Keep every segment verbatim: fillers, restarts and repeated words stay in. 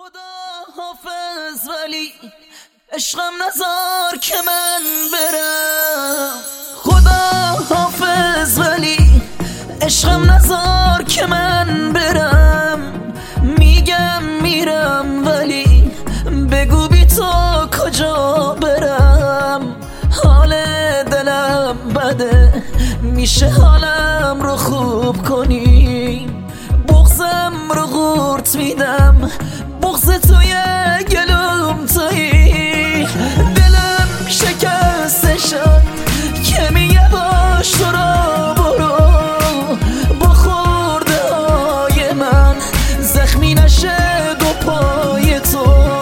خدا حافظ ولی عشقم نزار که من برم. خدا حافظ ولی عشقم نزار که من برم. میگم میرم ولی بگو بی تو کجا برم. حال دلم بده میشه حالم رو خوب کنی. بغضم رو قورت میدم، بغض توی گلوم تویی. دلم شکسته شد که میگه باش تو را برو. با خورده های من زخمی نشه دو پای تو.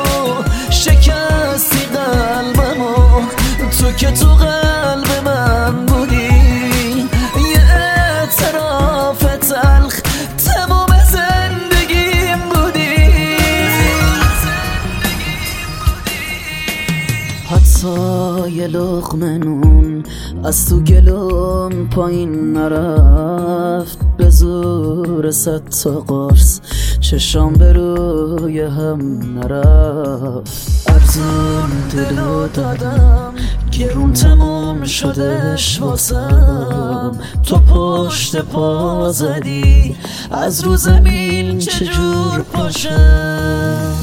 شکستی قلبمو تو که تو قلب من بودی. یه اعتراف تلخ تمام زندگیم بودی. حتی یه لقمه نون از تو گلوم پایین نرفت. به زور صد تا قرص چشام به روی هم نرفت. ارزون دلو دادم گرون تموم شدش واسم. تو پشت پا زدی از رو زمین چجور پاشم.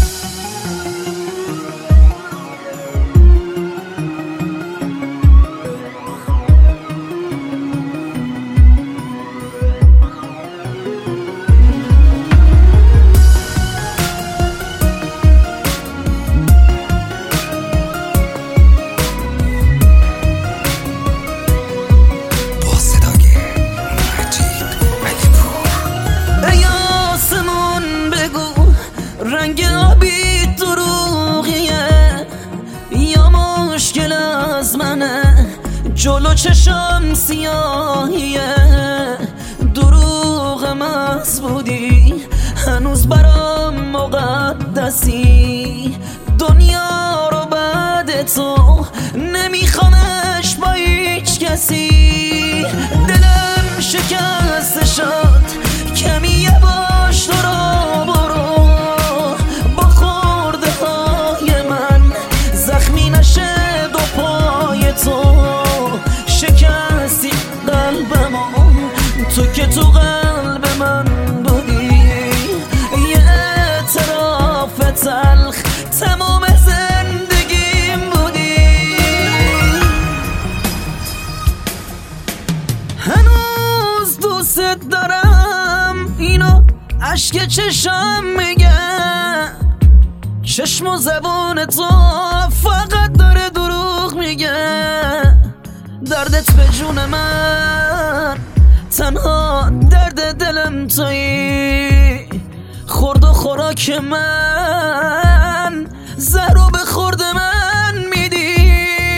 رنگ آبی دروغیه یا مشکل از منه؟ جلو چشم سیاهیه. دروغ محض بودی هنوز برام مقدسی. دنیا رو بعد تو نمیخوامش با هیچ کسی. دلم شکسته شد کمی یه باش تو را برو. شکستی قلبمو تو که تو قلب من بودی. یه اعتراف تلخ تمام زندگیم بودی. هنوز دوست دارم اینو اشک چشم میگه. چشم و زبون تو فقط داره دروغ میگه. دردت به جون من تنها درد دلم تویی. خورد و خوراک من زهر به خورد من میدی.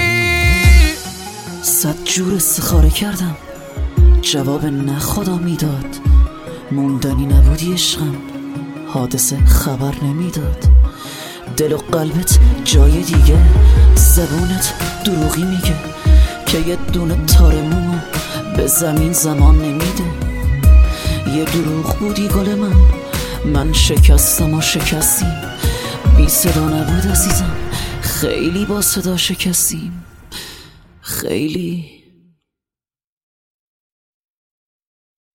صد جور استخاره کردم جواب نه خدا میداد. موندنی نبودی عشقم حادثه خبر نمیداد. دل و قلبت جای دیگه، زبونت دروغی میگه که یه دونه تار مومو به زمین زمان نمیده. یه دروغ بودی گل من، من شکستم و شکستیم. بی صدا نبود عزیزم، خیلی با صدا شکستیم. خیلی